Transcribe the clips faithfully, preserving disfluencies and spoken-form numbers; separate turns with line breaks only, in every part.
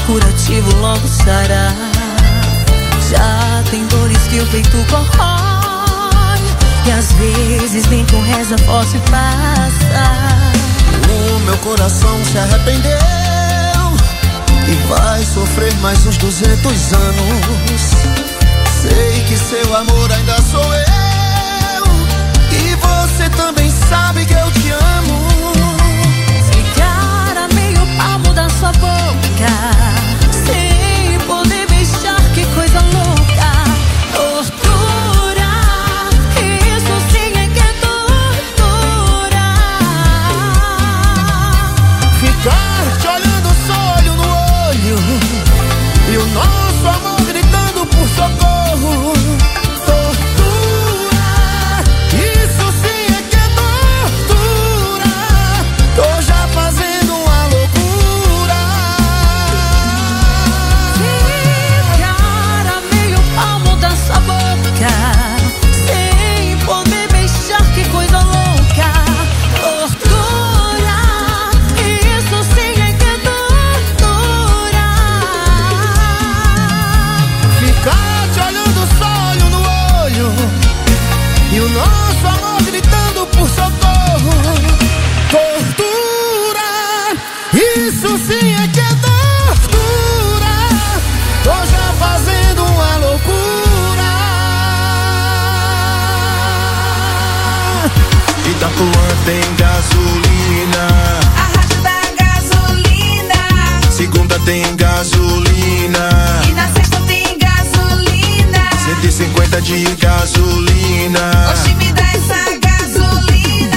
curativo logo sará. Já tem dores que o peito corrói, e às vezes nem com reza posso passar.
O meu coração se arrependeu e vai sofrer mais uns duzentos anos. Sei que seu amor ainda sou eu, e você também sabe que eu te amo.
Ficar a meio palmo da sua boca, sem poder beijar, que coisa louca. Tortura, isso sim é que é tortura.
Ficar te olhando só olho no olho, e o nosso amor gritando por socorro. Tortura, isso sim é que é tortura. Tô já fazendo uma loucura.
Ficar a meio palmo da sua boca, sem poder beijar, que coisa louca. Tortura, isso sim é que é tortura.
Ficar te olhando só olho no olho, e o nosso amor gritando por socorro. Tortura, isso sim é que é tortura. Tô já fazendo uma loucura. Itapuã tem gasolina,
A rádio da gasolina.
segunda tem gasolina,
E na sexta tem gasolina.
cento e cinquenta de gasolina.
Oxe, me dá essa gasolina.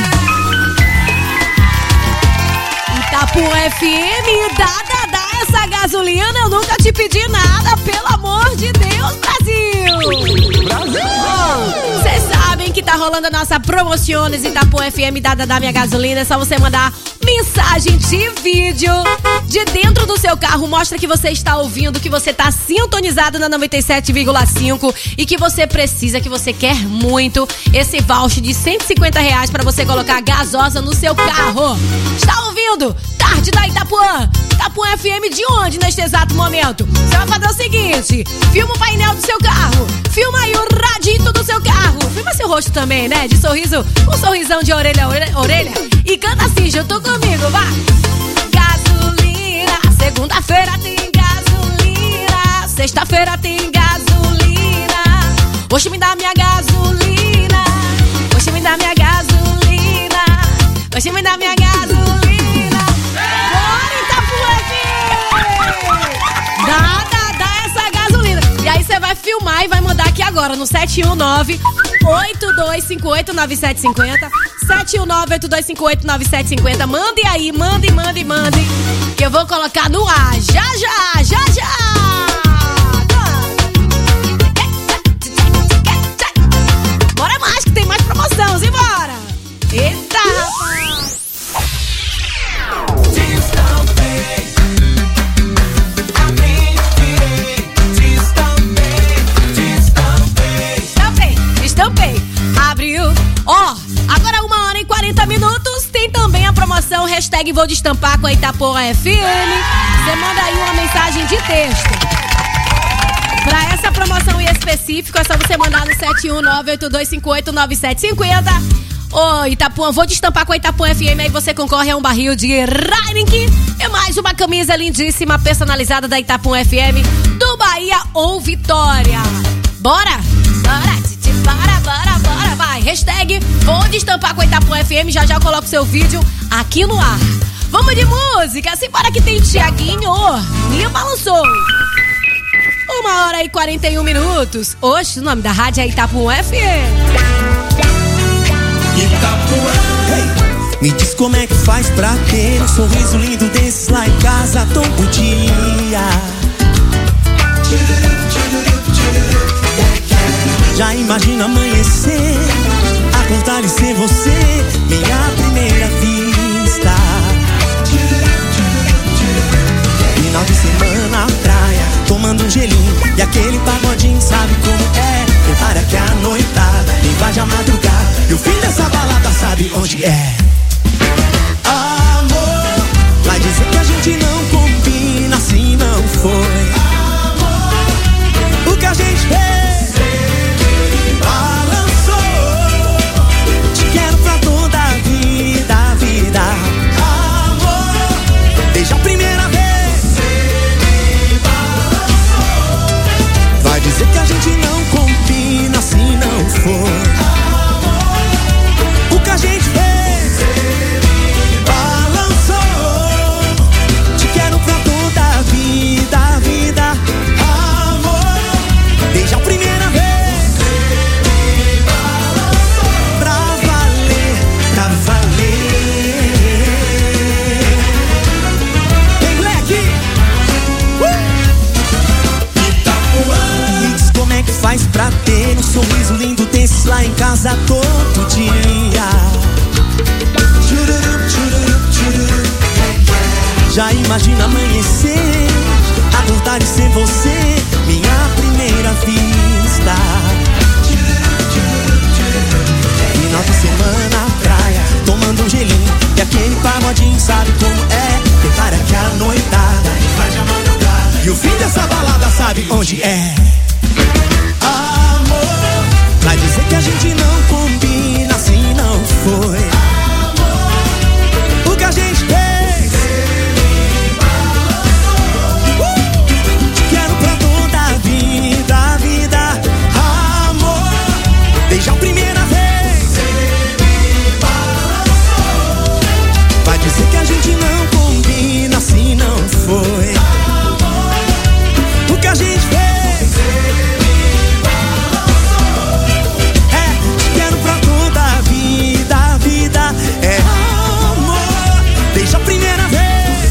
Itapuã F M, dá, dá, dá essa gasolina. Eu nunca te pedi nada, pelo amor de Deus, Brasil!
Brasil!
Vocês sabem que tá rolando a nossa Promociones Itapuã F M, dá, dá, dá minha gasolina. É só você mandar mensagem de vídeo de dentro do seu carro. Mostra que você está ouvindo, que você tá sintonizado na noventa e sete vírgula cinco e que você precisa, que você quer muito esse voucher de cento e cinquenta reais pra você colocar gasosa no seu carro. Está ouvindo? Tarde da Itapuã. Itapuã F M de onde neste exato momento? Você vai fazer o seguinte: filma o painel do seu carro, filma aí o radito do seu carro, filma seu rosto também, né? De sorriso, um sorrisão de orelha a orelha, orelha, e canta assim junto comigo, vá! Gasolina, segunda-feira tem gasolina, sexta-feira tem gasolina. Hoje me dá minha gasolina, hoje me dá minha gasolina, hoje me dá minha gasolina. Bora, Itapuã F M! Dá, dá, dá essa gasolina. E aí você vai filmar e vai mandar aqui agora no sete um nove, oito dois cinco oito, nove sete cinco zero. sete um nove, oito dois cinco oito, nove sete cinco zero. Mande aí, mande, mande, mande, que eu vou colocar no ar já, já, já, já. Bora mais, que tem mais promoção, simbora. Eita, rapaz. Estampei, estampei. Abriu. Ó, agora uma hora e quarenta minutos. Tem também a promoção hashtag Vou Destampar com a Itapuã F M. Você manda aí uma mensagem de texto. Pra essa promoção em específico, é só você mandar no sete um nove, oito dois cinco oito, nove sete cinco zero. Ô, Itapuã, vou destampar com a Itapuã F M. Aí você concorre a um barril de Heineken e mais uma camisa lindíssima personalizada da Itapuã F M do Bahia ou Vitória. Bora? Bora, titi, bora, bora, bora, vai. Hashtag Vou Destampar com a Itapuã F M. Já já eu coloco seu vídeo aqui no ar. Vamos de música? Simbora que tem Thiaguinho. Me balançou. Uma hora e quarenta e um minutos. Hoje o nome da rádio é Itapuã F M.
Itapuã, hey, me diz como é que faz pra ter um sorriso lindo desses lá em casa todo dia. Já imagina amanhecer, acordar e ser você, minha primeira vista. Final de semana na praia, tomando um gelinho e aquele pagodinho, sabe como é? Prepara que a noitada invade a madrugada e o fim dessa balada sabe onde é. Amor, vai dizer que a gente não combina, assim não Já imagina amanhecer, acordar e ser você, minha primeira vista. Final de semana, praia, tomando um gelinho e aquele pagodinho, sabe como é? Prepara que a noitada vai de madrugada e o fim dessa balada sabe onde é. Amor, vai dizer que a gente não combina, assim não foi. Amor, o que a gente fez uh! Quero pra toda a vida, a vida. Amor, desde a primeira vez vai dizer que a gente não combina, assim não foi. Amor, o que a gente fez é amor, desde a primeira vez.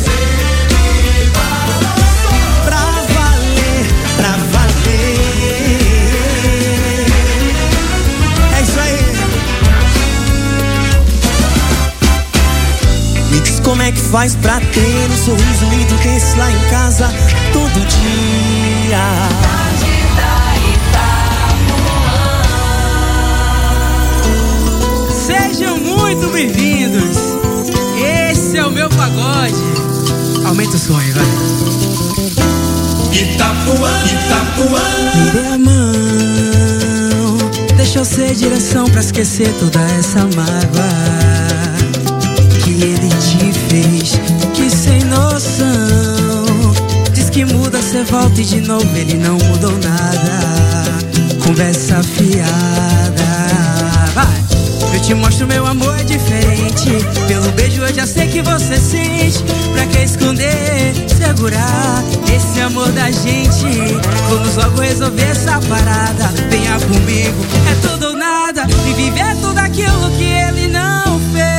Pra valer, pra valer. É isso aí. Me diz como é que faz pra ter um sorriso lindo desse lá em casa todo dia.
Sejam muito bem-vindos. Esse é o meu pagode. Aumenta o som aí, vai.
Itapuã, Itapuã.
Me dê a mão, deixa eu ser direção pra esquecer toda essa mágoa que ele te fez, que sem noção. Diz que muda, cê volta e de novo ele não mudou nada. Conversa fiada. Vai! Eu te mostro meu amor é diferente. Pelo beijo eu já sei que você sente. Pra que esconder, segurar esse amor da gente? Vamos logo resolver essa parada. Venha comigo, é tudo ou nada. E viver tudo aquilo que ele não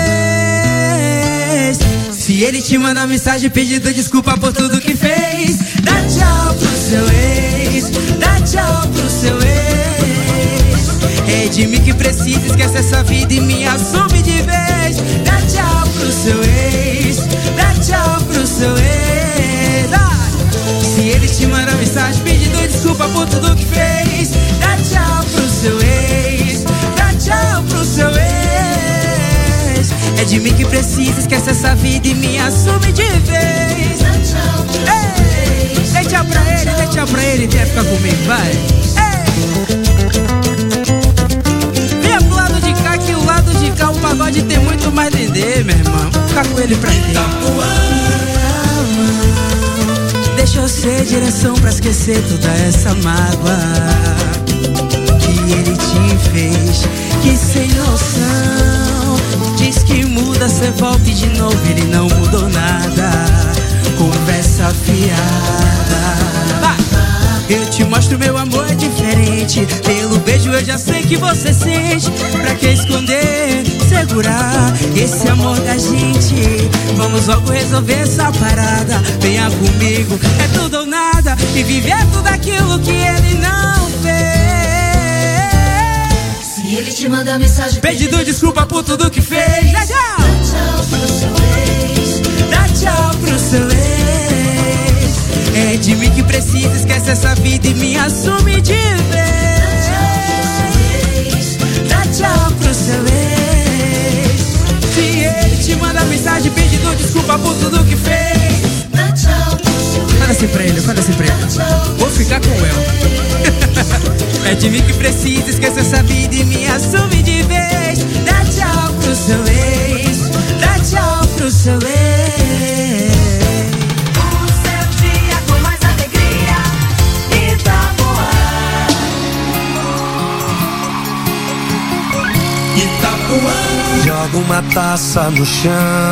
fez. Se ele te manda mensagem pedindo desculpa por tudo que fez, dá tchau pro seu ex, dá tchau pro seu ex. É de mim que precisa, esquece essa vida e me assume de vez. Dá tchau pro seu ex, dá tchau pro seu ex. Ah! Se ele te manda mensagem pedindo desculpa por tudo que fez, dá tchau pro seu ex, dá tchau pro seu ex. É de mim que precisa, esquece essa vida e me assume de vez. Dá tchau pro seu ex, dê tchau pra ele, dê tchau pra ele e vem ficar comigo, vai. Ei! Que o lado de cá o pagode tem muito mais dendê, meu irmão. Vou ficar com ele pra dentro. Deixa eu ser direção pra esquecer toda essa mágoa que ele te fez, que sem noção. Diz que muda, cê volta e de novo ele não mudou nada. Conversa fiada. Vai! Eu te mostro meu amor é diferente. Pelo beijo eu já sei que você sente. Pra que esconder, segurar esse amor da gente? Vamos logo resolver essa parada. Venha comigo, é tudo ou nada. E viver tudo aquilo que ele não fez.
Se ele te manda mensagem
pedindo desculpa por tudo que fez, dá tchau.
Dá tchau pro seu ex,
dá tchau pro seu ex. É de mim que precisa, esquece essa vida e me assume de vez. Dá tchau pro seu ex. Se ele te manda mensagem pedindo desculpa por tudo que fez,
dá tchau pro seu ex.
Fala assim pra ele, fala assim pra ele. Vou ficar com ela. É de mim que precisa, esquece essa vida e me assume de vez. Dá tchau pro seu ex, dá tchau pro seu ex.
Joga uma taça no chão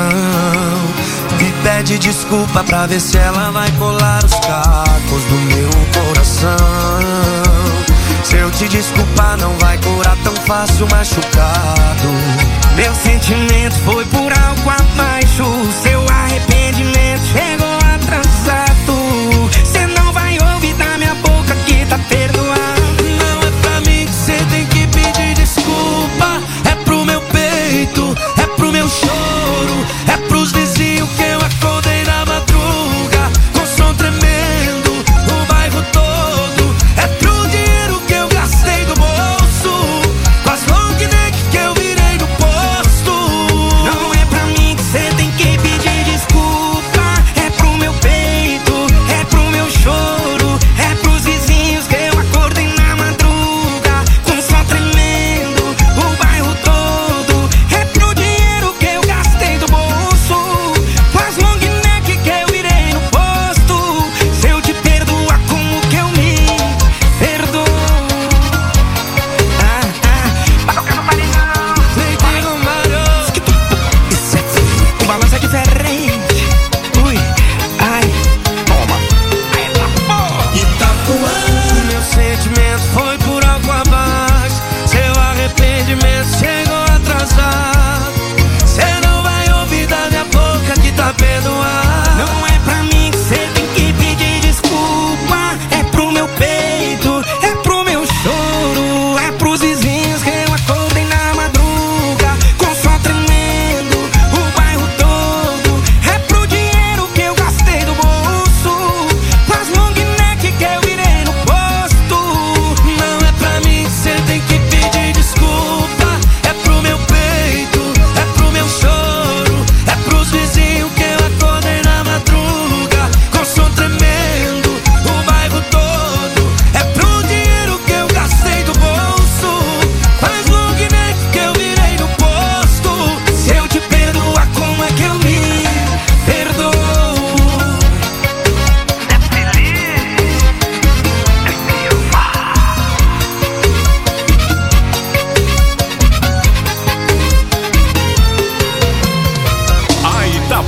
e pede desculpa pra ver se ela vai colar os cacos do meu coração. Se eu te desculpar não vai curar tão fácil machucado. Meu sentimento foi por algo abaixo. Seu arrependimento chegou atrasado. Cê não vai ouvir da minha boca que tá perdoado. Não é pra mim que cê tem que pedir desculpa. É pro meu peito, é pro meu choro, é pros vizinhos que eu acordei na madrugada.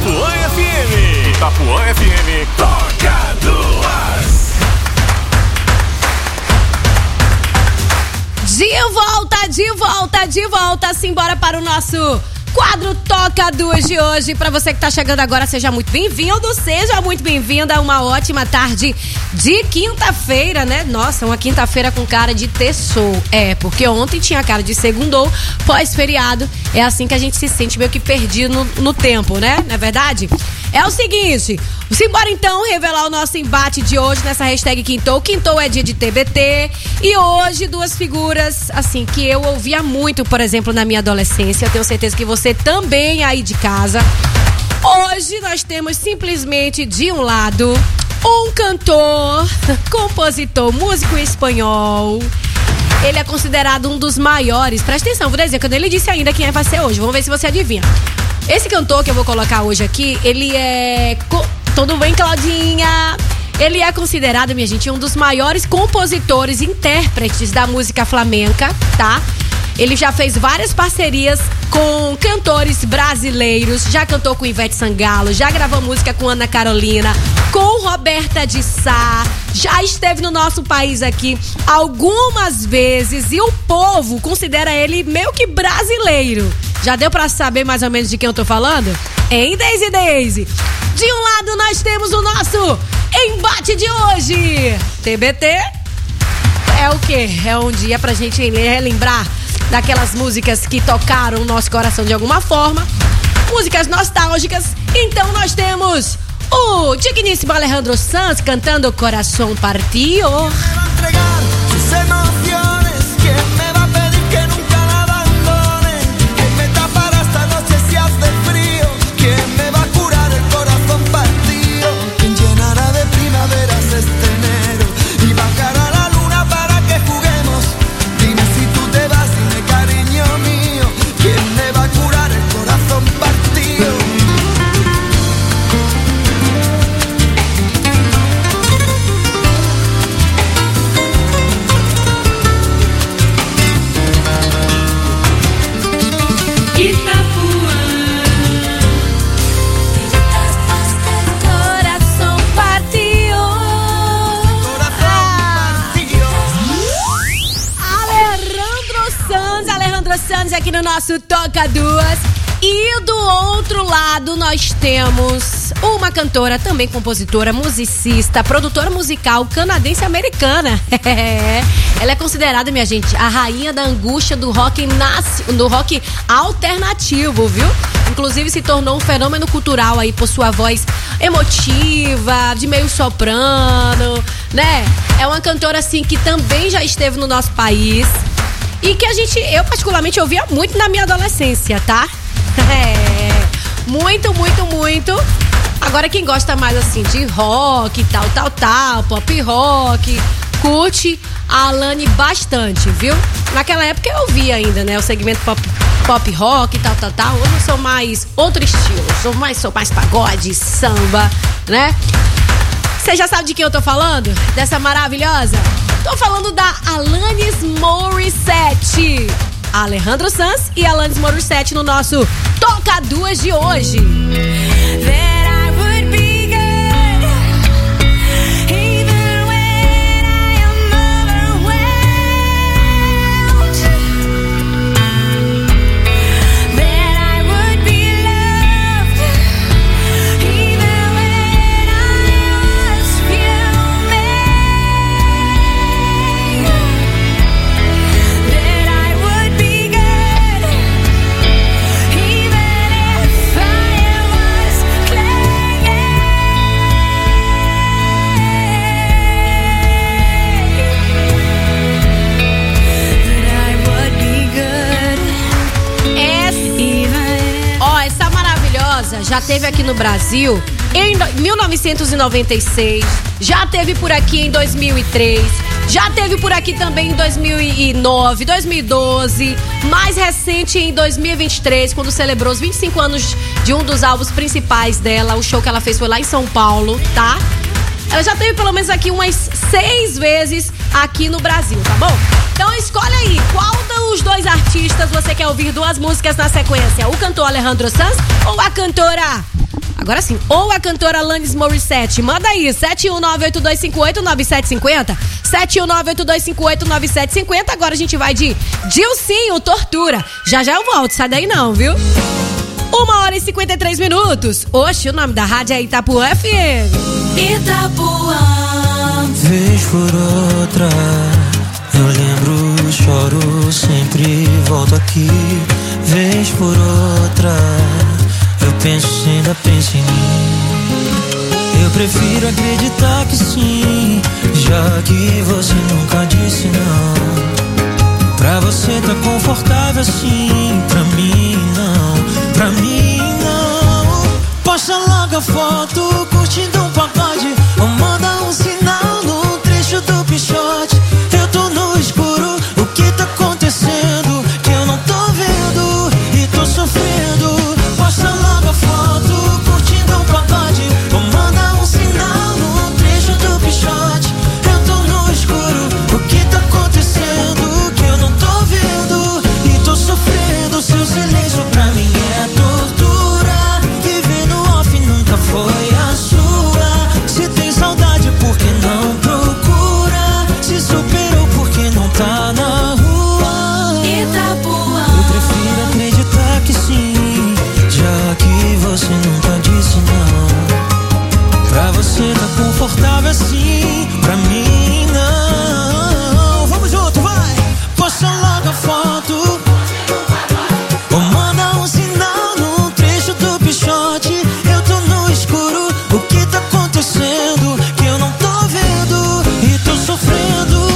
Itapuã F M. Itapuã F M, toca duas.
De volta, de volta, de volta. Simbora para o nosso quadro Toca Duas de hoje. Pra você que tá chegando agora, seja muito bem-vindo, seja muito bem-vinda. Uma ótima tarde de quinta-feira, né? Nossa, uma quinta-feira com cara de terçou. É, porque ontem tinha cara de segundou, pós-feriado. É assim que a gente se sente meio que perdido no, no tempo, né? Não é verdade? É o seguinte, simbora então revelar o nosso embate de hoje nessa hashtag Quintou. Quintou é dia de T B T. E hoje duas figuras, assim, que eu ouvia muito, por exemplo, na minha adolescência. Eu tenho certeza que você também aí de casa. Hoje nós temos simplesmente de um lado um cantor, compositor, músico espanhol. Ele é considerado um dos maiores. Presta atenção, vou dizer, quando ele disse ainda quem vai ser hoje. Vamos ver se você adivinha. Esse cantor que eu vou colocar hoje aqui, ele é... Tudo bem, Claudinha? Ele é considerado, minha gente, um dos maiores compositores e intérpretes da música flamenca, tá? Ele já fez várias parcerias com cantores brasileiros, já cantou com Ivete Sangalo, já gravou música com Ana Carolina, com Roberta de Sá, já esteve no nosso país aqui algumas vezes e o povo considera ele meio que brasileiro. Já deu pra saber mais ou menos de quem eu tô falando? Hein, Daisy Daisy? De um lado nós temos o nosso embate de hoje. T B T é o quê? É um dia pra gente relembrar daquelas músicas que tocaram o nosso coração de alguma forma. Músicas nostálgicas. Então nós temos o digníssimo Alejandro Sanz cantando Coração Partido. Aqui no nosso Toca Duas. E do outro lado nós temos uma cantora, também compositora, musicista, produtora musical canadense-americana. Ela é considerada, minha gente, a rainha da angústia do rock, nas... do rock alternativo, viu? Inclusive se tornou um fenômeno cultural aí por sua voz emotiva, de meio soprano, né? É uma cantora assim que também já esteve no nosso país. E que a gente, eu particularmente ouvia muito na minha adolescência, tá? É, muito, muito, muito. Agora quem gosta mais assim de rock, tal, tal, tal, pop rock, curte a Alane bastante, viu? Naquela época eu ouvia ainda, né? O segmento pop, pop rock, tal, tal, tal. Hoje eu sou mais outro estilo, sou mais, sou mais pagode, samba, né? Você já sabe de quem eu tô falando? Dessa maravilhosa? Tô falando da Alanis Morissette. Alejandro Sanz e Alanis Morissette no nosso Toca Duas de hoje. Já teve aqui no Brasil em mil novecentos e noventa e seis, já teve por aqui em dois mil e três, já teve por aqui também em dois mil e nove, dois mil e doze, mais recente em dois mil e vinte e três, quando celebrou os vinte e cinco anos de um dos álbuns principais dela. O show que ela fez foi lá em São Paulo, tá? Ela já teve pelo menos aqui umas seis vezes aqui no Brasil, tá bom? Então escolhe aí, qual dos dois artistas você quer ouvir duas músicas na sequência? O cantor Alejandro Sanz ou a cantora, Agora sim, ou a cantora Alanis Morissette. Manda aí, sete um nove oito dois cinco oito nove sete cinco zero, sete um nove oito dois cinco oito nove sete cinco zero. Agora a gente vai de Dilcinho, Tortura. Já já eu volto, sai daí não, viu? Uma hora e cinquenta e três minutos. Oxe, o nome da rádio é Itapuã F M.
Itapuã.
Vez por outra, eu lembro, choro, sempre volto aqui. Vez por outra, eu penso se ainda penso em mim. Eu prefiro acreditar que sim, já que você nunca disse não. Pra você tá confortável assim, pra mim não, pra mim não. Posta logo a foto, curtindo um pagode, ou manda um sinal num trecho do pichote. Eu tô no escuro, o que tá acontecendo? Que eu não tô vendo e tô sofrendo. Posta logo a foto, curtindo um pagode, ou manda um sinal num trecho do pichote. Eu tô no escuro, o que tá acontecendo? Que eu não tô vendo e tô sofrendo. Seu silêncio pra mim é tortura. Viver no off nunca foi a sua. Se tem saudade, por que não procura? Se superou, por que não tá na rua?
Itapuã.
Eu prefiro acreditar que sim, já que você nunca disse não. Pra você tá confortável assim, pra mim não. Vamos junto, vai! Posta logo a foto, ou manda um sinal num trecho do pichote. Eu tô no escuro, o que tá acontecendo? Que eu não tô vendo e tô sofrendo.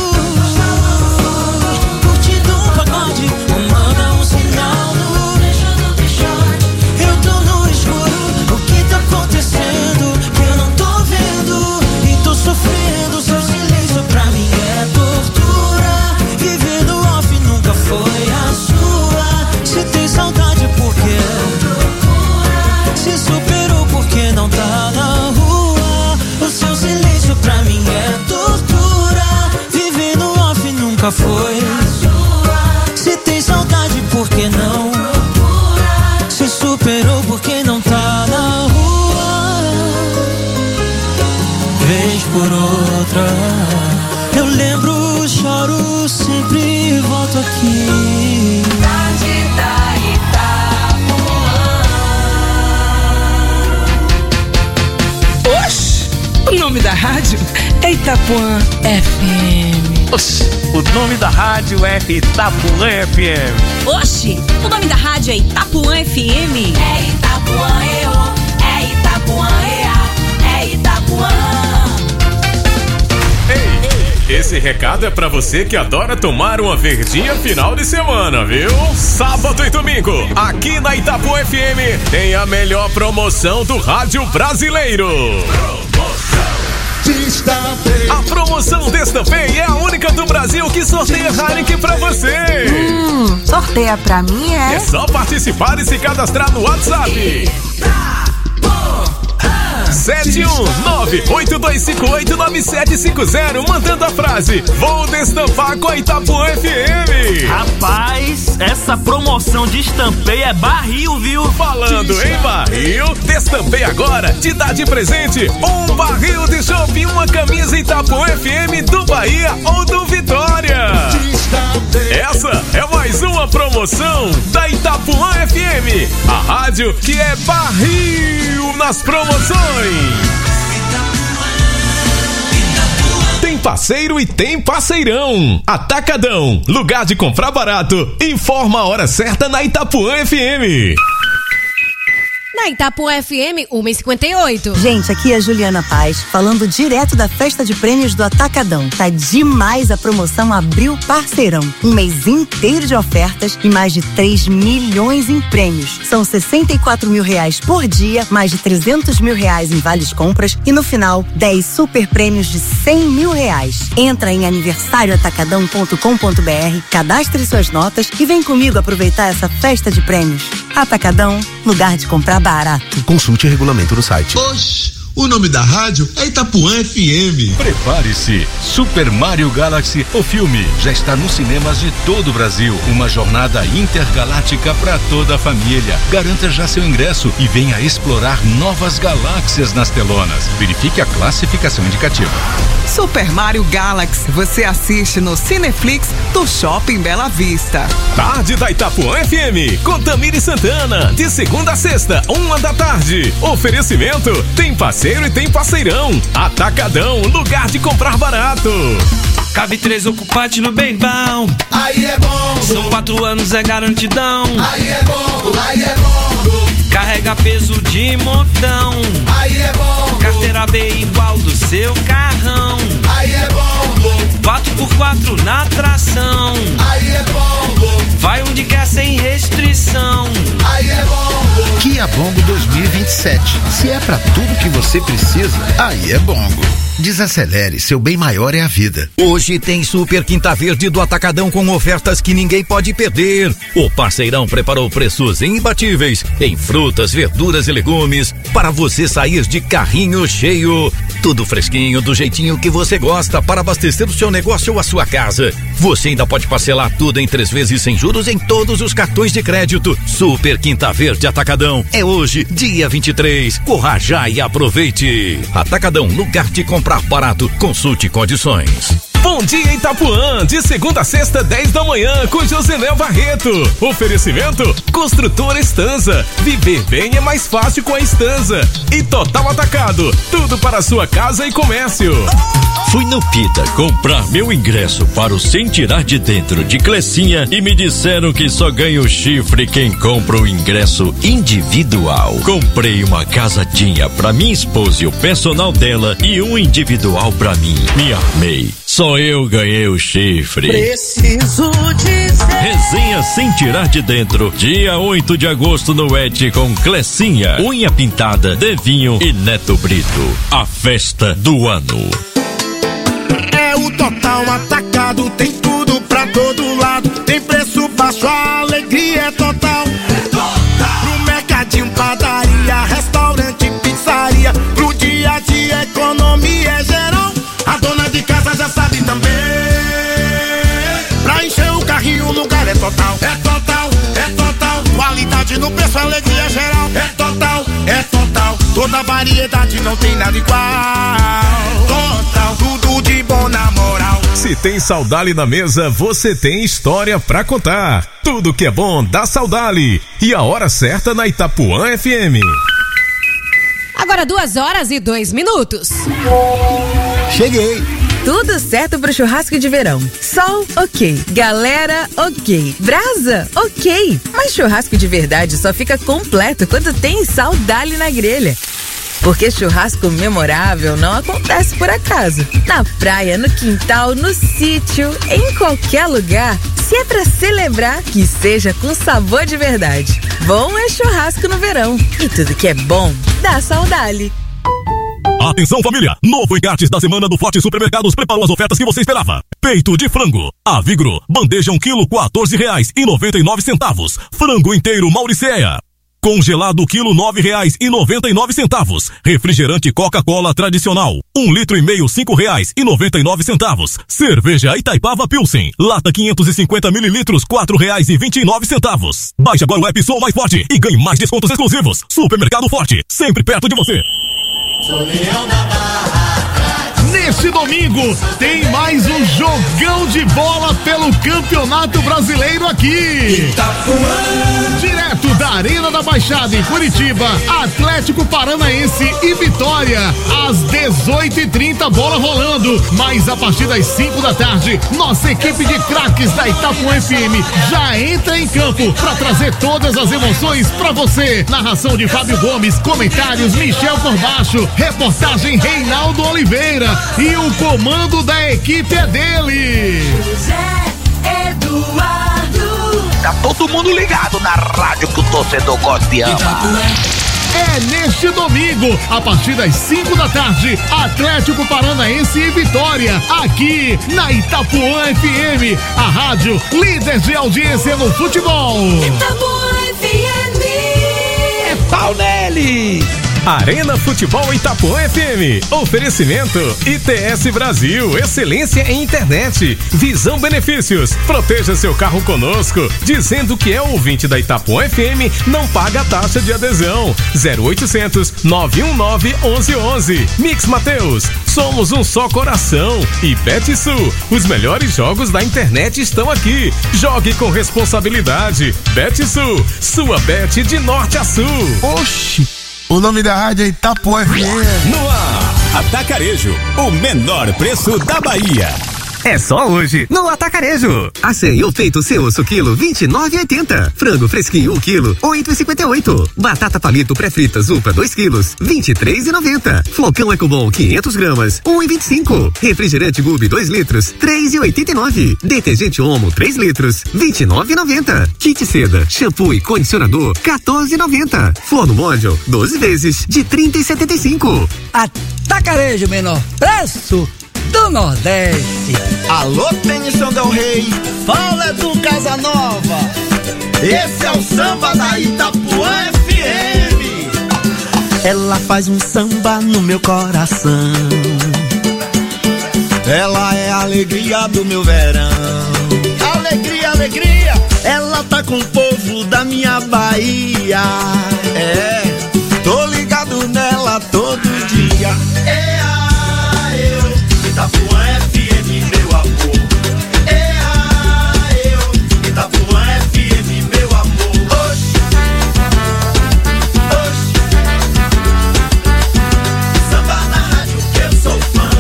Curtindo um pagode, ou manda um sinal no trecho do pichote. Eu tô no escuro, o que tá acontecendo? Que eu não tô vendo e tô sofrendo. Seu silêncio pra mim é tortura. Viver no off nunca foi a sua. Se tem saudade, por quê? Se superou, por que não tá na rua? O seu silêncio pra mim é tortura. Viver no off nunca foi. Se tem saudade, por que não? Se superou, por que não tá na rua? Vez por outra, eu lembro, choro, sempre volto aqui.
Tarde da Itapuã.
Oxi, o nome da rádio é Itapuã F M.
Oxi, o nome da rádio é Itapuã F M.
Oxe, o nome da rádio é Itapuã F M.
É Itapuã E O, é Itapuã E A, é Itapuã.
Ei, esse recado é pra você que adora tomar uma verdinha final de semana, viu? Sábado e domingo, aqui na Itapuã F M, tem a melhor promoção do rádio brasileiro. A promoção Destampei é a única do Brasil que sorteia Heineken pra você.
Hum, sorteia pra mim, é?
É só participar e se cadastrar no WhatsApp. sete um nove oito dois cinco oito nove sete cinco zero, mandando a frase: vou destampar com a Itapuã F M.
Rapaz, essa promoção de Destampei é barril, viu?
Falando em barril, Destampei agora te dá de presente um barril de chopp e uma camisa Itapuã F M do Bahia ou do Vitória. Essa é mais uma promoção da Itapuã F M, a rádio que é barril nas promoções. Tem parceiro e tem parceirão. Atacadão, lugar de comprar barato. Informa a hora certa na Itapuã F M.
Na Itapuã F M, uma e cinquenta e oito.
Gente, aqui é a Juliana Paz, falando direto da festa de prêmios do Atacadão. Tá demais a promoção Abril Parceirão. Um mês inteiro de ofertas e mais de três milhões em prêmios. São sessenta e quatro mil reais por dia, mais de trezentos mil reais em vales compras e no final, dez super prêmios de cem mil reais. Entra em aniversário atacadão ponto com ponto br, cadastre suas notas e vem comigo aproveitar essa festa de prêmios. Atacadão, lugar de comprar barato.
Consulte o regulamento no site.
Oxi,
O nome da rádio é Itapuã F M.
Prepare-se, Super Mario Galaxy, o filme, já está nos cinemas de todo o Brasil. Uma jornada intergaláctica para toda a família. Garanta já seu ingresso e venha explorar novas galáxias nas telonas. Verifique a classificação indicativa.
Super Mario Galaxy, você assiste no Cineflix do Shopping Bela Vista.
Tarde da Itapuã F M, com Tamiri Santana, de segunda a sexta, uma da tarde. Oferecimento, tem parceiro e tem parceirão. Atacadão, lugar de comprar barato.
Cabe três ocupantes no bem bom.
Aí é bom.
São quatro anos, é garantidão.
Aí é bom, aí é bom.
Carrega peso de montão.
Aí é bom.
Carteira B igual do seu carrão.
Aí é bom.
quatro por quatro na tração.
Aí é bom.
Vai onde quer sem restrição.
Aí é bom.
Kia Bongo dois mil e vinte e sete. Se é pra tudo que você precisa, aí é Bongo. Desacelere, seu bem maior é a vida.
Hoje tem Super Quinta Verde do Atacadão com ofertas que ninguém pode perder. O parceirão preparou preços imbatíveis em frutas, verduras e legumes para você sair de carrinho cheio. Tudo fresquinho, do jeitinho que você gosta para abastecer o seu negócio ou a sua casa. Você ainda pode parcelar tudo em três vezes sem juros em todos os cartões de crédito. Super Quinta Verde Atacadão. É hoje, dia vinte e três. Corra já e aproveite. Atacadão, lugar de comprar barato. Consulte condições.
Bom dia Itapuã, de segunda a sexta, dez da manhã, com Josenel Barreto. Oferecimento, Construtora Estanza. Viver bem é mais fácil com a Estanza. E Total Atacado, tudo para a sua casa e comércio.
Fui no Pita comprar meu ingresso para o Sem Tirar de Dentro de Clecinha e me disseram que só ganha o chifre quem compra o ingresso individual. Comprei uma casadinha pra minha esposa e o personal dela e um individual pra mim. Me armei. Só eu ganhei o chifre.
Preciso dizer.
Resenha Sem Tirar de Dentro, dia oito de agosto no Et com Clecinha, Unha Pintada, Devinho e Neto Brito. A festa do ano.
É o Total Atacado, tem tudo pra todo lado. Tem preço baixo, a alegria é total. É total. Pro mercadinho, padaria, restaurante, pizzaria. Pro dia a dia, economia é geral. A dona de casa já sabe também. Pra encher o carrinho, o lugar é total. É total, é total. Qualidade no preço, alegria é geral. É total, é total. Toda variedade, não tem nada igual. Total, tudo de bom na moral.
Se tem Saudale na mesa, você tem história pra contar. Tudo que é bom dá Saudale. E a hora certa na Itapuã F M.
Agora duas horas e dois minutos.
Cheguei. Tudo certo pro churrasco de verão. Sol, ok. Galera, ok. Brasa, ok. Mas churrasco de verdade só fica completo quando tem Saudale na grelha. Porque churrasco memorável não acontece por acaso. Na praia, no quintal, no sítio, em qualquer lugar. Se é pra celebrar, que seja com sabor de verdade. Bom é churrasco no verão. E tudo que é bom, dá Saudale.
Atenção família, novo encartes da semana do Forte Supermercados preparou as ofertas que você esperava. Peito de frango, Avigro, bandeja um quilo, quatorze reais e noventa e nove centavos. Frango inteiro Mauricéia, congelado quilo, nove reais e noventa e nove centavos. Refrigerante Coca-Cola tradicional, um litro e meio, cinco reais e noventa e nove centavos. Cerveja Itaipava Pilsen, lata quinhentos e cinquenta mililitros, quatro reais e vinte e nove centavos. Baixe agora o app Sou Mais Forte e ganhe mais descontos exclusivos. Supermercado Forte, sempre perto de você.
Sou leão da barra.
Neste domingo tem mais um jogão de bola pelo Campeonato Brasileiro aqui. Itapuã. Direto da Arena da Baixada em Curitiba, Atlético Paranaense e Vitória. Às dezoito e trinta, bola rolando. Mas a partir das cinco da tarde, nossa equipe de craques da Itapuã F M já entra em campo para trazer todas as emoções para você. Narração de Fábio Gomes, comentários Michel Corbacho, reportagem Reinaldo Oliveira. E o comando da equipe é dele,
José Eduardo.
Tá todo mundo ligado na rádio que o torcedor gosta e ama.
É neste domingo, a partir das cinco da tarde, Atlético Paranaense e Vitória, aqui na Itapuã F M, a rádio líder de audiência no futebol.
Itapuã F M.
É pau nele!
Arena Futebol Itapuã F M. Oferecimento I T S Brasil, excelência em internet. Visão Benefícios. Proteja seu carro conosco. Dizendo que é ouvinte da Itapuã F M, não paga taxa de adesão. zero oitocentos, nove um nove, onze onze. Mix Mateus. Somos um só coração. E Betsul. Os melhores jogos da internet estão aqui. Jogue com responsabilidade. Betsul. Sua bet de norte a sul.
Oxi. O nome da rádio é Itapuã F M.
No ar, Atacarejo, o menor preço da Bahia.
É só hoje, no Atacarejo. Acém ou peito seu osso quilo, vinte e nove e oitenta. Frango fresquinho um quilo, oito e cinquenta e oito. Batata palito pré-frita Zupa dois quilos, vinte e três e noventa. Flocão Ecobom quinhentas gramas, um e vinte e cinco. Refrigerante Gubi dois litros, três e oitenta e nove. Detergente Omo três litros, vinte e nove e noventa. Kit seda, shampoo e condicionador, quatorze e noventa. Forno móvel, doze vezes de trinta e setenta e cinco.
Atacarejo, menor preço do Nordeste.
Alô, Tênison Del Rey, fala do Casa Nova. Esse é o samba da Itapuã F M. Ela faz um samba no meu coração. Ela é a alegria do meu verão. Alegria, alegria. Ela tá com o povo da minha Bahia. É, tô ligado nela todo dia. É a eu. Itapuã F M, meu amor. É a eu. Itapuã F M, meu amor. Oxi, oxi. Samba na rádio que eu sou fã.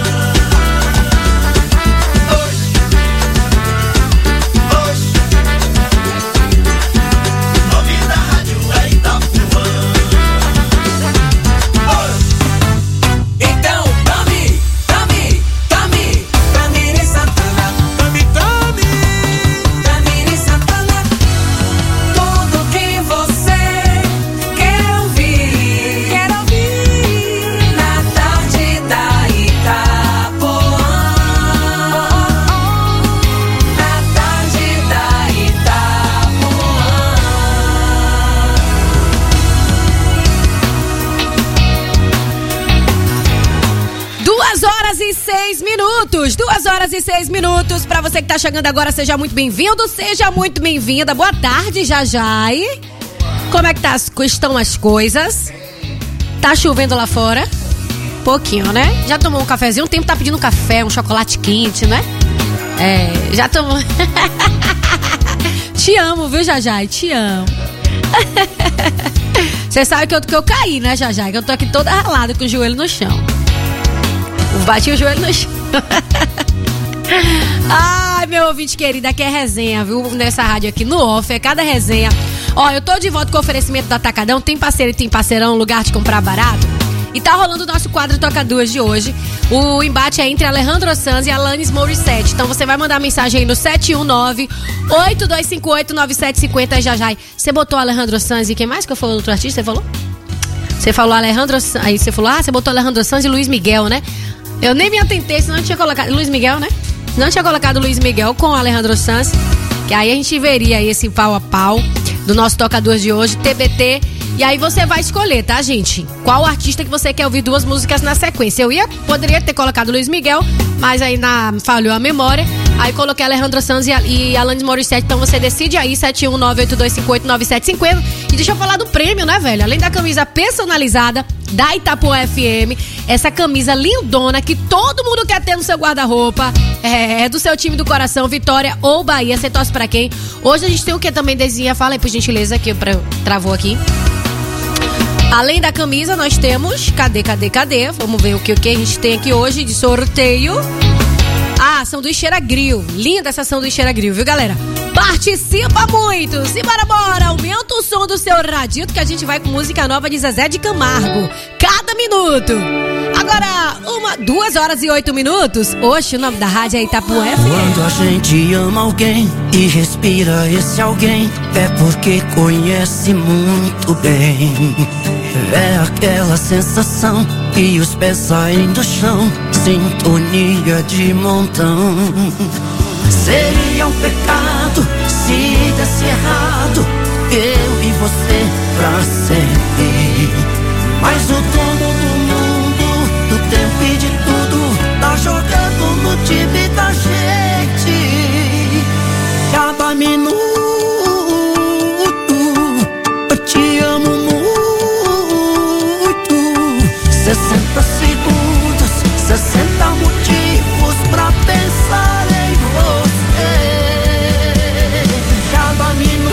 Oxi, oxi. O nome da rádio é Itapuã. Oxi.
Então, tome, tome. Tamiri Santana, Tami, Tami, Tamiri Santana, tudo que você quer ouvir, quer ouvir, na tarde da Itapuã, na tarde da Itapuã.
Duas horas e seis minutos, duas horas e seis minutos. Pra você que tá chegando agora, seja muito bem-vindo, seja muito bem-vinda. Boa tarde, Jajai. Como é que tá, estão as coisas? Tá chovendo lá fora? Pouquinho, né? Já tomou um cafezinho? Um tempo tá pedindo um café, um chocolate quente, né? É, já tomou. Te amo, viu, Jajai? Te amo. Você sabe que eu, que eu caí, né, Jajai? Que eu tô aqui toda ralada com o joelho no chão. Bati o joelho no chão. Ai, meu ouvinte querido, aqui é resenha, viu? Nessa rádio aqui no off, é cada resenha. Ó, eu tô de volta com o oferecimento do Atacadão. Tem parceiro e tem parceirão, lugar de comprar barato. E tá rolando o nosso quadro Toca Duas de hoje. O embate é entre Alejandro Sanz e Alanis Morissette. Então você vai mandar mensagem aí no sete um nove, oito dois cinco oito, nove sete cinco zero. Já já. Você botou Alejandro Sanz e quem mais que eu falei outro artista? Você falou? Você falou Alejandro Sanz. Aí você falou, ah, você botou Alejandro Sanz e Luiz Miguel, né? Eu nem me atentei, senão eu tinha colocado Luiz Miguel, né? Senão eu tinha colocado Luiz Miguel com Alejandro Sanz. Que aí a gente veria aí esse pau a pau do nosso Toca Duas de hoje, T B T. E aí você vai escolher, tá, gente? Qual artista que você quer ouvir duas músicas na sequência. Eu ia, poderia ter colocado Luiz Miguel, mas aí na, falhou a memória. Aí coloquei Alejandro Sanz e, e Alanis Morissette. Então você decide aí, sete um nove, oito dois cinco oito, nove sete cinco zero. E deixa eu falar do prêmio, né, velho? Além da camisa personalizada da Itapuã F M, essa camisa lindona que todo mundo quer ter no seu guarda-roupa, é, é do seu time do coração, Vitória ou Bahia. Você torce pra quem? Hoje a gente tem o que também, Dezinha? Fala aí, por gentileza, que pra, travou aqui. Além da camisa, nós temos... Cadê, cadê, cadê? Vamos ver o que, o que a gente tem aqui hoje de sorteio. Ah, sanduíche Cheira Grill. Linda essa sanduíche Cheira Grill, viu, galera? Participa muito! Simbora, bora! Aumenta o som do seu radito que a gente vai com música nova de Zezé de Camargo. Cada minuto! Agora, uma, duas horas e oito minutos. Oxe, o nome da rádio é Itapuã F M.
Quando a gente ama alguém e respira esse alguém, é porque conhece muito bem. É aquela sensação e os pés saem do chão, sintonia de montão. Seria um pecado se desse errado, eu e você pra sempre.
Mas o dono do mundo, do tempo e de tudo, tá jogando no time da gente. Cada minuto eu te amo muito. Sessenta segundos, sessenta motivos pra pensar em você. Cada minuto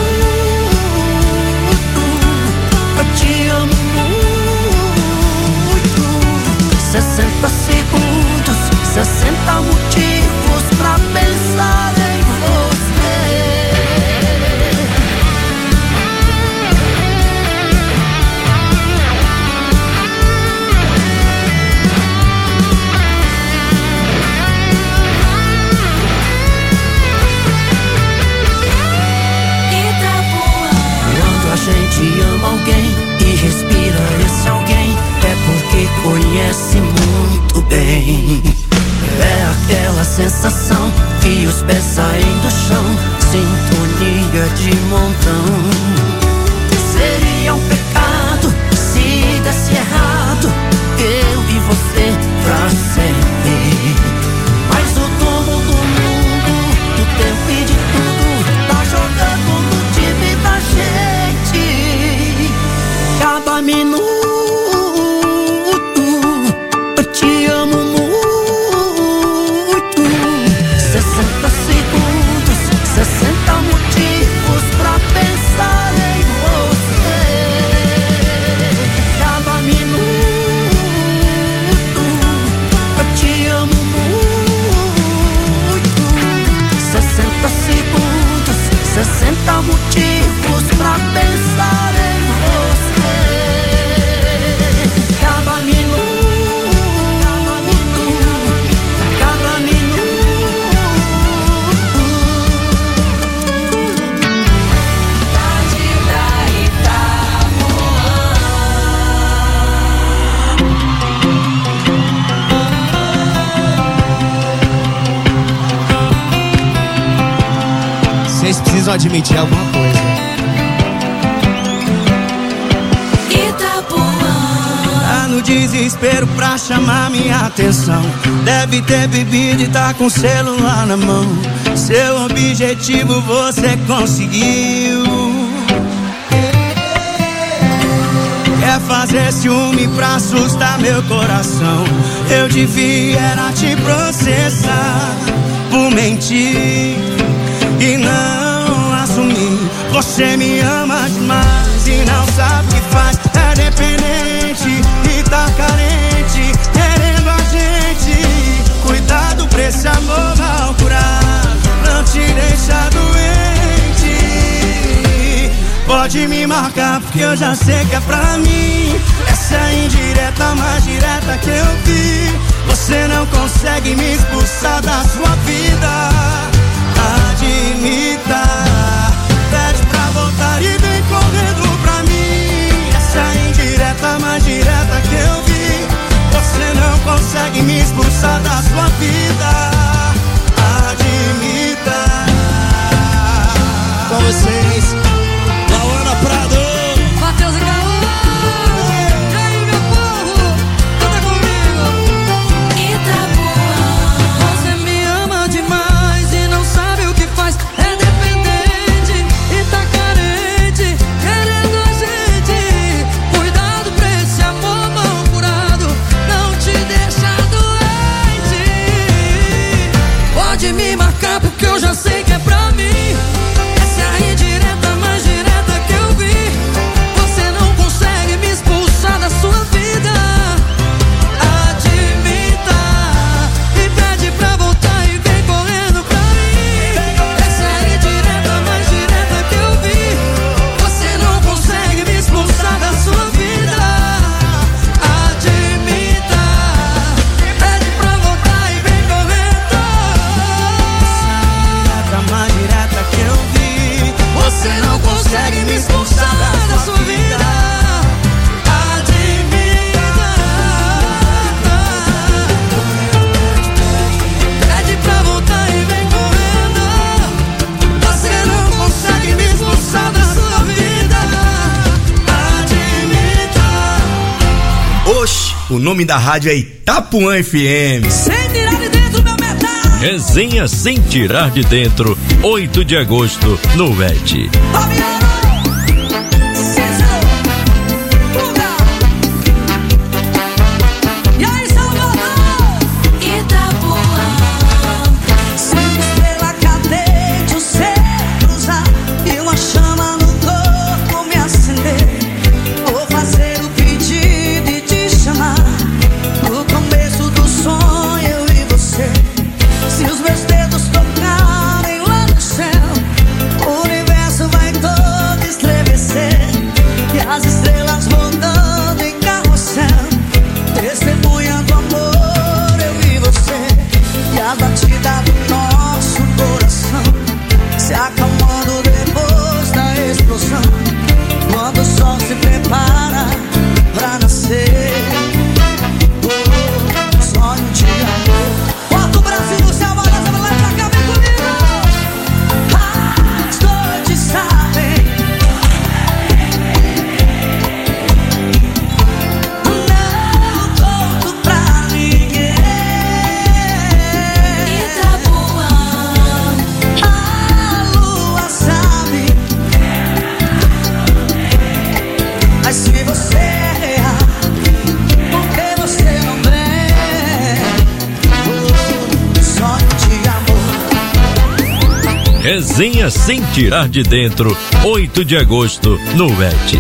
eu te amo muito. Sessenta segundos, sessenta motivos pra pensar em você. Quando a gente ama alguém e respira esse alguém, é porque conhece muito bem. É aquela sensação que os pés saem do chão, sintonia de montão. Seria um pecado se desse errado, eu e você pra sempre. Mas o dono do mundo, do tempo e de tudo, tá jogando no time da gente. Cada minuto eu te amo muito. Sessenta segundos, sessenta motivos pra pensar em você. Cada minuto eu te amo muito. Sessenta segundos, sessenta motivos pra pensar em você. Cada minuto, cada minuto.
Vocês precisam admitir alguma coisa.
Tá no desespero pra chamar minha atenção. Deve ter bebido e tá com o celular na mão. Seu objetivo você conseguiu. Quer fazer ciúme pra assustar meu coração. Eu devia era te processar por mentir e não assumir. Você me ama demais e não sabe o que faz. É dependente e tá carente, querendo a gente. Cuidado pra esse amor mal curado não te deixa doente. Pode me marcar porque eu já sei que é pra mim. Essa é a indireta mais direta que eu vi. Você não consegue me expulsar da sua vida. Admita, pede pra voltar e vem correndo pra mim. Essa é a indireta mais direta que eu vi. Você não consegue me expulsar da sua vida. Admita.
Com vocês, Lauana Prado,
Matheus e Gaúcho. E aí, meu povo, canta comigo. Itapuã.
Você me ama demais
O nome da rádio é Itapuã F M.
Sem tirar de dentro meu metal.
Resenha sem tirar de dentro, oito de agosto, no E T. Resenha sem tirar de dentro, oito de agosto, no E T.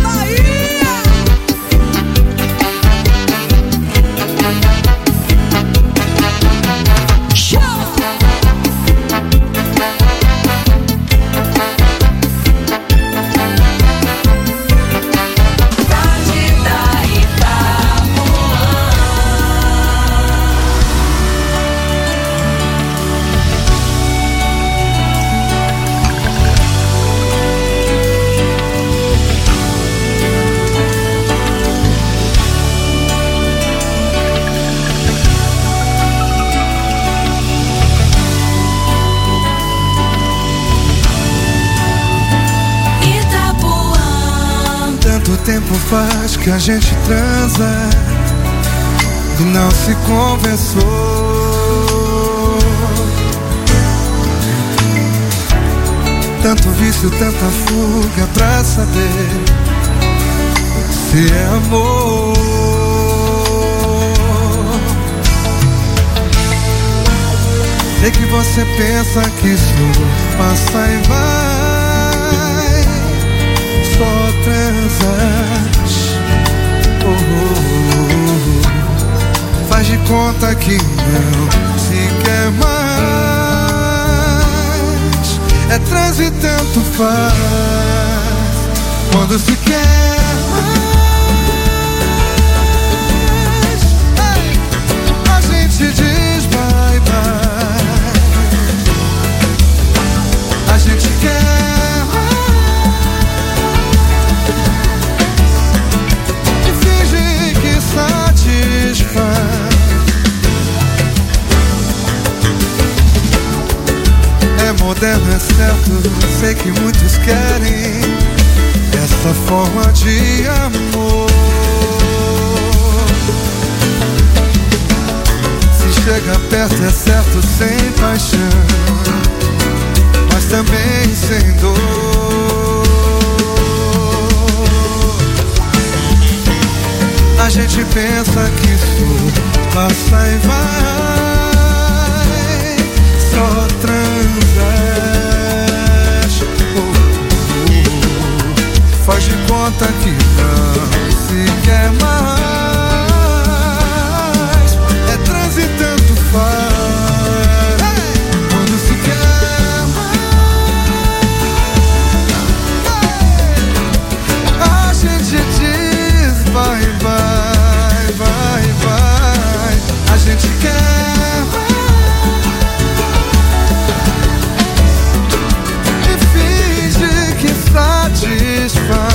Tempo faz que a gente transa e não se conversou. Tanto vício, tanta fuga pra saber se é amor. Sei que você pensa que isso passa e vai, só transas. Oh, oh, oh. Faz de conta que não se quer mais. É trans e tanto faz. Quando se quer mais, a gente diz bye bye. A gente quer e finge que satisfaz. É moderno, é certo, sei que muitos querem essa forma de amor. Se chega perto é certo, sem paixão, mas também sem dor. A gente pensa que isso passa e vai, só transas. Oh, oh, faz de conta que não se quer mais. É trans e tanto faz. Quando se quer mais, a gente diz vai, vai, vai, vai. A gente quer mais e finge que satisfaz.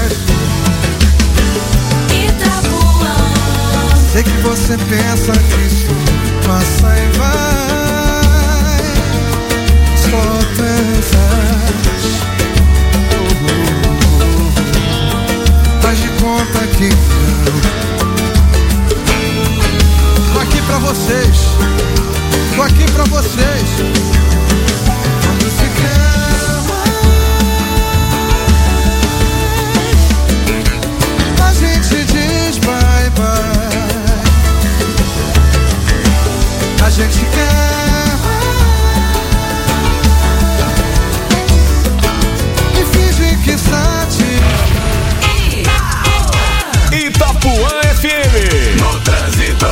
Sei que você pensa que isso passa e vai, só transas. Oh, oh, oh. Faz de conta que não vocês, tô aqui pra vocês. Quando se calma, a gente diz bye bye. A gente quer e finge que satisfaz.
Itapuã F M. No trânsito.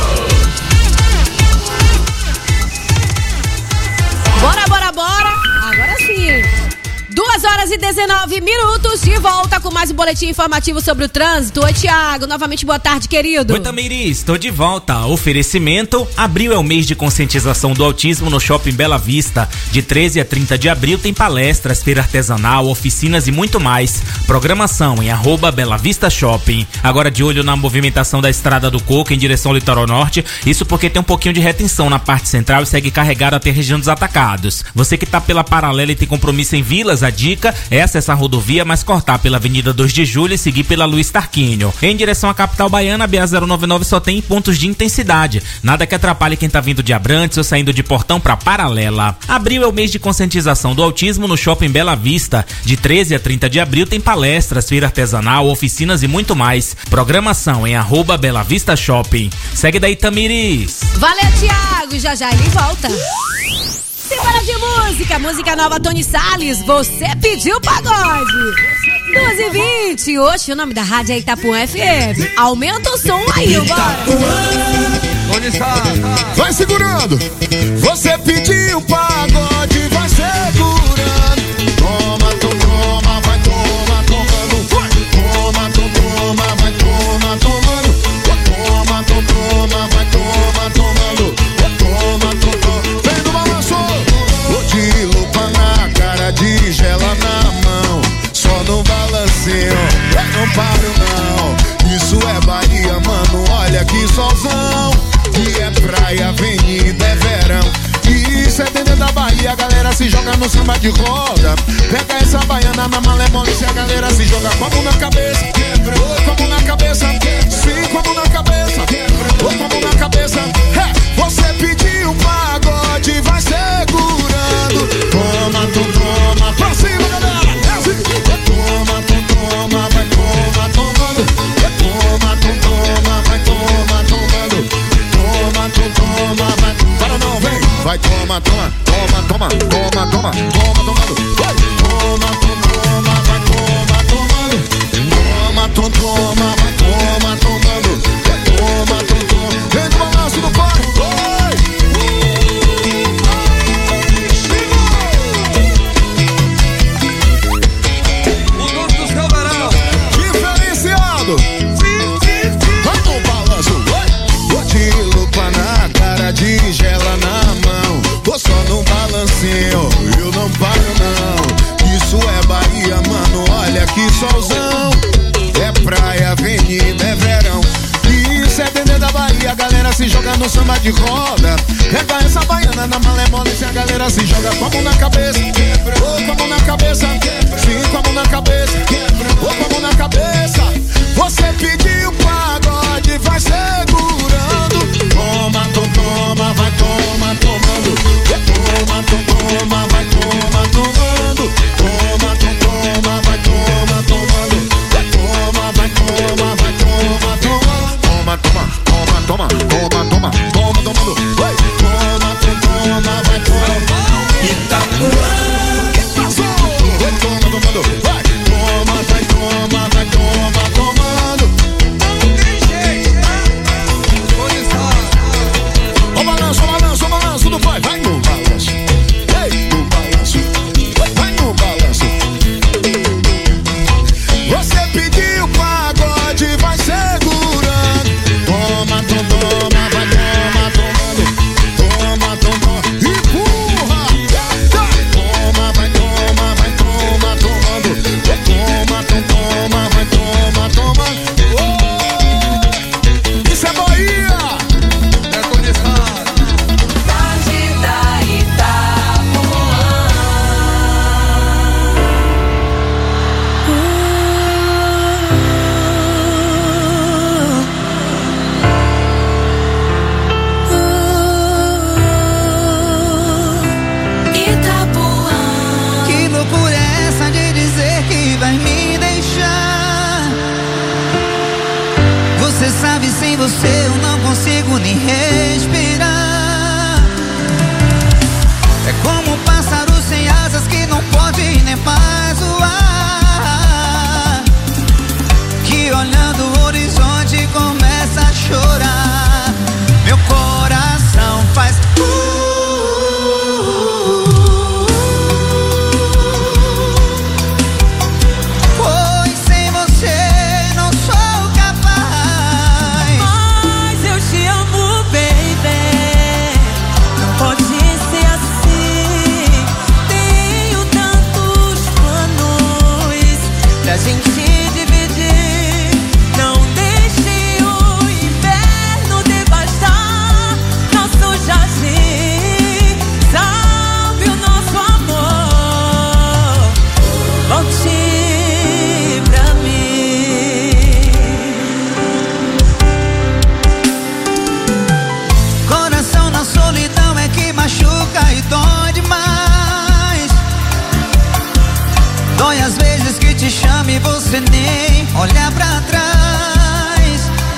Bora, bora, bora. Agora sim. duas horas e dezenove minutos, de volta com mais um boletim informativo sobre o trânsito. Oi, Thiago, novamente boa tarde, querido.
Oi, Tamiri, estou de volta. Oferecimento: abril é o mês de conscientização do autismo no Shopping Bela Vista. De treze a trinta de abril tem palestras, feira artesanal, oficinas e muito mais. Programação em arroba Bela Vista Shopping. Agora de olho na movimentação da Estrada do Coco em direção ao litoral norte, isso porque tem um pouquinho de retenção na parte central e segue carregado até a região dos Atacados. Você que tá pela paralela e tem compromisso em Vilas, a dica é acessar a rodovia, mas cortar pela Avenida dois de Julho e seguir pela Luiz Tarquínio. Em direção à capital baiana, a B A zero nove nove só tem pontos de intensidade. Nada que atrapalhe quem tá vindo de Abrantes ou saindo de Portão pra Paralela. Abril é o mês de conscientização do autismo no Shopping Bela Vista. De treze a trinta de abril tem palestras, feira artesanal, oficinas e muito mais. Programação em arroba Bela Vista Shopping. Segue daí, Tamiris.
Valeu, Thiago. Já já ele volta. Simbora de música, música nova Tony Salles, Você Pediu Pagode. duas e vinte, hoje o nome da rádio é Itapuã F M. Aumenta o som aí, bora.
Vai segurando. Você pediu pagode, vai segurando. Toma, toma, vai toma, tomando. Toma, toma, vai toma, tomando. Toma, toma, vai toma, tomando. Toma, toma, vem do balanço. De lupa na cara, de gela na mão. Só no balancinho, não paro não. Isso é Bahia, mano, olha que solzão. Que é praia, avenida, é verão. Isso é dentro da Bahia, a galera se joga no samba de roda. Pega essa baiana na malemolência, a galera se joga com a mão na cabeça. Com a mão na cabeça, sim, com a mão na cabeça. Com a mão na cabeça, é, você pediu pagode, vai segurando. Toma, tu toma, pra cima, galera. Toma, tu toma, vai toma, tomando. Toma, tu toma, vai toma, tomando. Toma, tu toma, vai. Para não, vem. Vai, toma, toma, toma, toma, toma, toma, toma, tomando. Vai, toma, tu toma, vai toma, tomando. Toma, tu toma, vai toma, tomando. Toma, tu toma. Vem do balanço do corpo. Diferenciado. Vai no balanço, vai. De lupa na cara, de gela na mão. Tô só no balancinho, eu não paro não. Isso é Bahia, mano, olha que solzão. É praia, avenida, é verão. Isso é dentro da Bahia, a galera se joga no samba de roda. Pega essa baiana na malemolência, a galera se joga com a mão na cabeça. Oh, com a mão na cabeça, sim, com a mão na cabeça. Oh, com a mão na cabeça. Você pediu pagode, vai segurando. Toma, to, toma, vai toma, tomando. Toma, to, toma, vai toma, tomando. Toma, to, toma, vai toma, tomando. Toma, vai toma, vai toma, tomando. Toma, toma, toma, toma, toma, toma, toma, tomando. Vai, toma, to, toma, vai toma. Itapuã. Vai toma, tomando. Vai, toma, vai toma, vai toma, tomando. O balanço, o balanço, o balanço do pai. Vai no balanço. Ei, no balanço. Vai no balanço. Você pediu pagode, vai segurando. Toma, toma, toma.
Sem você eu não consigo nem respirar. É como um pássaro sem asas que não pode nem mais voar, que olhando o horizonte começa a chorar. Meu coração faz uh, pois sem você não sou capaz.
Mas eu te amo, baby. Não pode ser assim. Tenho tantos planos pra gente dividir. Não deixe o inverno devastar nosso jardim. Salve o nosso amor. Volte pra mim.
Coração na solidão é que machuca e dói demais. Dói às vezes que te chama e você nem olha pra trás.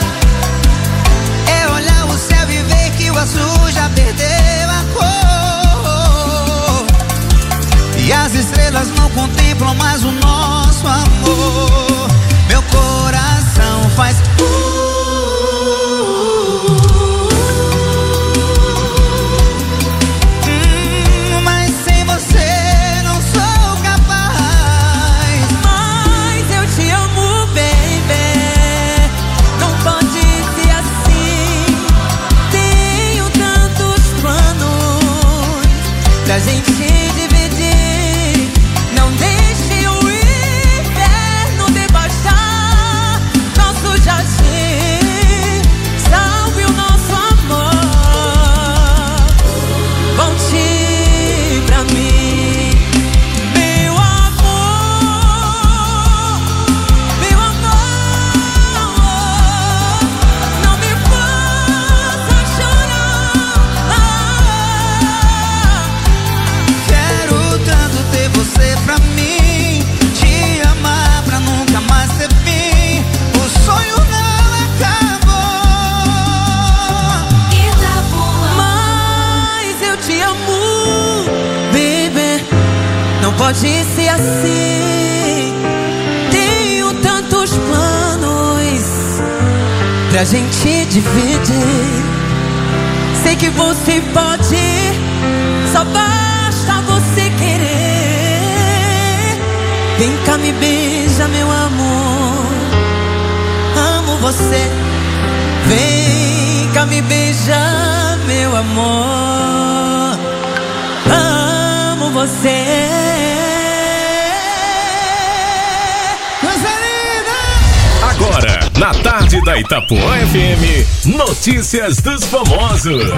É olhar o céu e ver que o azul já perdeu a cor, e as estrelas não contemplam mais o nosso amor. Meu coração faz uh, hum, mas sem você não sou capaz.
Mas eu te amo, baby. Não pode ser assim. Tenho tantos planos pra gente dividir. Não deixe o inverno devastar nosso jardim. Salve o nosso amor. Volte pra mim, meu amor, meu amor. Não me faça chorar.
Quero tanto ter você pra mim, te amar pra nunca mais ter fim. O sonho não acabou.
Mas eu te amo, baby. Não pode ser assim. Tenho tantos planos pra gente dividir. Sei que você pode, só basta você querer. Vem cá, me beija, meu amor. Amo você. Vem cá, me beija, meu amor. Amo você.
Agora, na tarde da Itapuã F M, notícias dos famosos.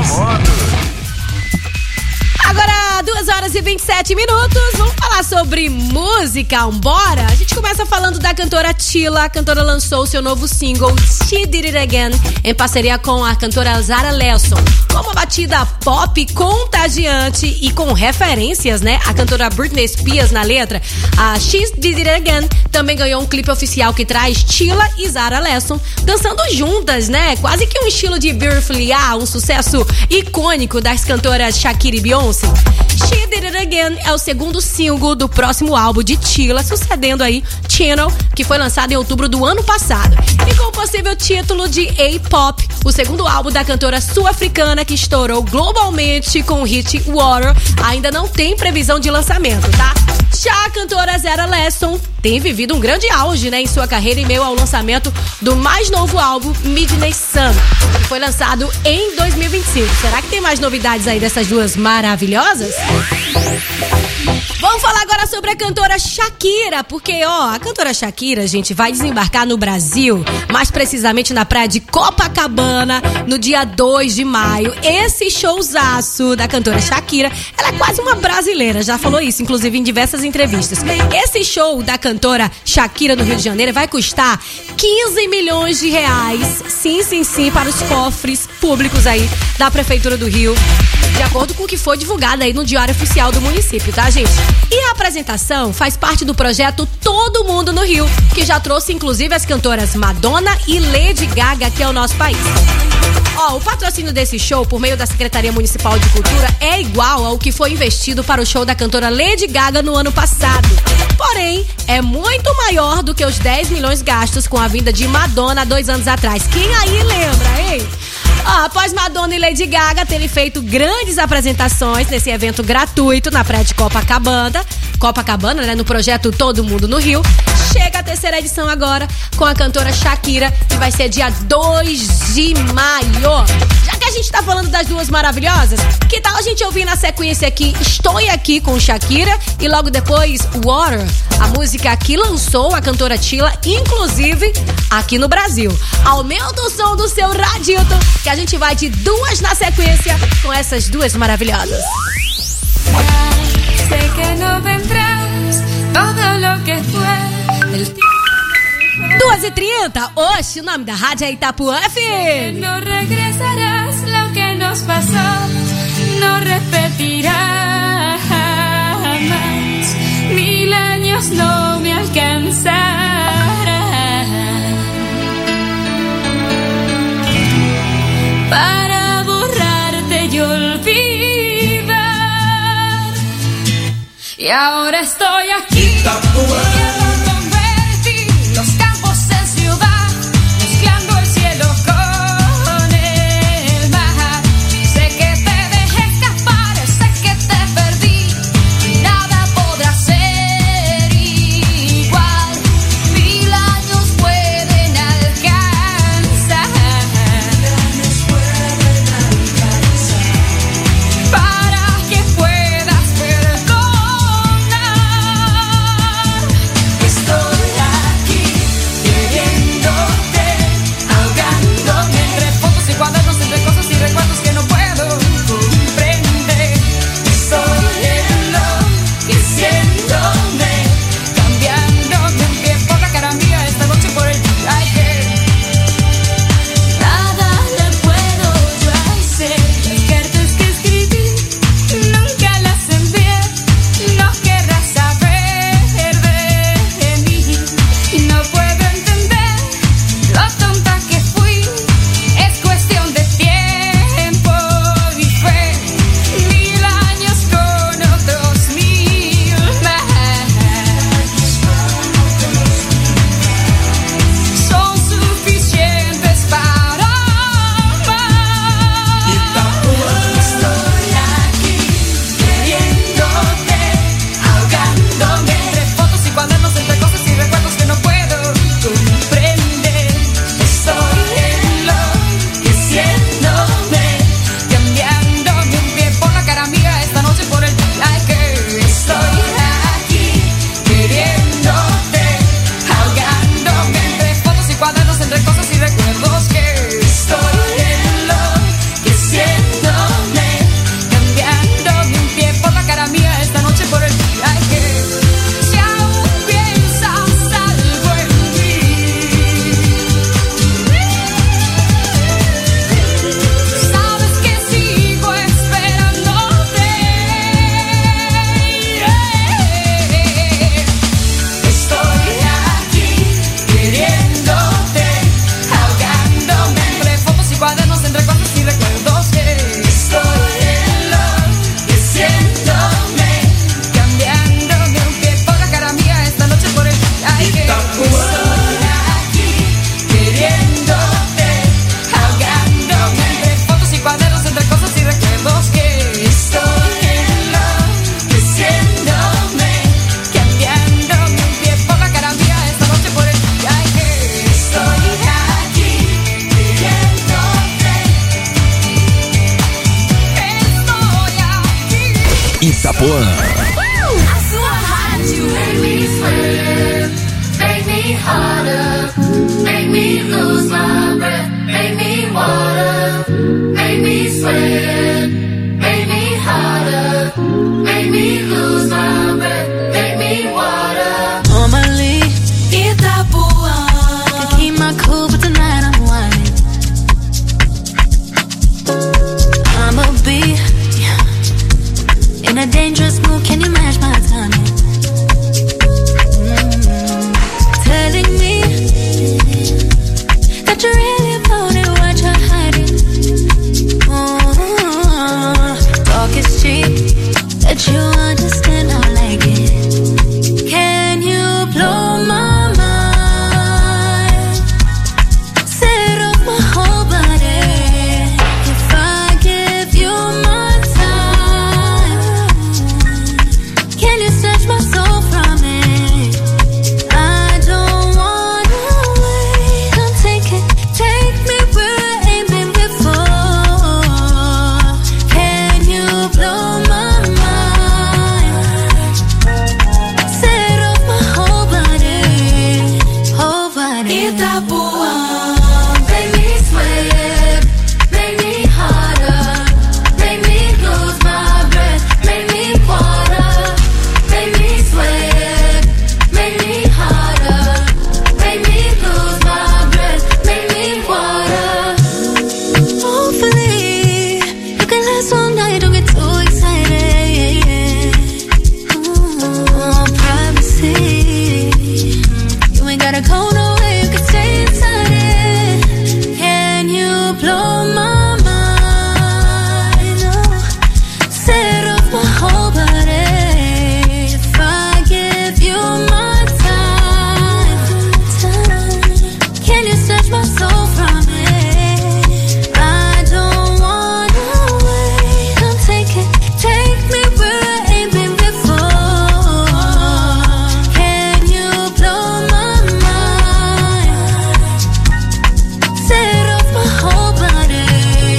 Agora, duas horas e vinte e sete minutos, vamos falar sobre música, vambora? A gente começa falando da cantora Tila. A cantora lançou seu novo single, She Did It Again, em parceria com a cantora Zara Larsson. Com uma batida pop contagiante e com referências, né? A cantora Britney Spears na letra. A She Did It Again também ganhou um clipe oficial que traz Tila e Zara Larsson dançando juntas, né? Quase que um estilo de Beautifully, ah, um sucesso icônico das cantoras Shakira e Beyoncé. She Did It Again é o segundo single do próximo álbum de Tila, sucedendo aí Channel, que foi lançado em outubro do ano passado. E com o possível título de A-Pop, o segundo álbum da cantora sul-africana que estourou globalmente com o hit Water, ainda não tem previsão de lançamento, tá? Já a cantora Zara Larsson tem vivido um grande auge, né, em sua carreira em meio ao lançamento do mais novo álbum, Midnight Sun, que foi lançado em dois mil e vinte e cinco. Será que tem mais novidades aí dessas duas maravilhosas? Vamos falar agora sobre a cantora Shakira, porque, ó, a cantora Shakira, gente, vai desembarcar no Brasil, mais precisamente na praia de Copacabana, no dia dois de maio. Esse showzaço da cantora Shakira, ela é quase uma brasileira, já falou isso, inclusive em diversas entrevistas. Esse show da cantora Shakira no Rio de Janeiro vai custar quinze milhões de reais, sim, sim, sim, para os cofres públicos aí da Prefeitura do Rio, de acordo com o que foi divulgado aí no Diário Oficial do município, tá, gente? E a apresentação faz parte do projeto Todo Mundo no Rio, que já trouxe inclusive as cantoras Madonna e Lady Gaga aqui ao nosso país. Ó, o patrocínio desse show por meio da Secretaria Municipal de Cultura é igual ao que foi investido para o show da cantora Lady Gaga no ano passado. Porém, é muito maior do que os dez milhões gastos com a vinda de Madonna há dois anos atrás. Quem aí lembra, hein? Ah, após Madonna e Lady Gaga terem feito grandes apresentações nesse evento gratuito na praia de Copacabana, Copacabana, né, no projeto Todo Mundo no Rio, chega a terceira edição agora com a cantora Shakira, que vai ser dia dois de maio. Já que a gente tá falando das duas maravilhosas, que tal a gente ouvir na sequência aqui Estou Aqui com Shakira e logo depois Water, a música que lançou a cantora Tila, inclusive aqui no Brasil. Aumenta o som do seu radito, que a gente vai de duas na sequência com essas duas maravilhosas.
Sé que no vendrás todo lo que fue del
duas e trinta, oxe, o nome da rádio é Itapuã F M.
No regresarás, lo que nos pasó no repetirá jamás. Mil años no me alcanzarán para borrarte y olvidar. Y ahora estoy aquí. Quiero convertir los campos en ciudad, mezclando el cielo con el mar. Sé que te dejé escapar, sé que te perdí y nada podrá ser igual. Mil años pueden alcanzar para que puedas perdonar.
Itapuã.
A sua rádio. Make me sweat, make me harder, make me lose my breath, make me water, make me sweat, make me harder, make me lose my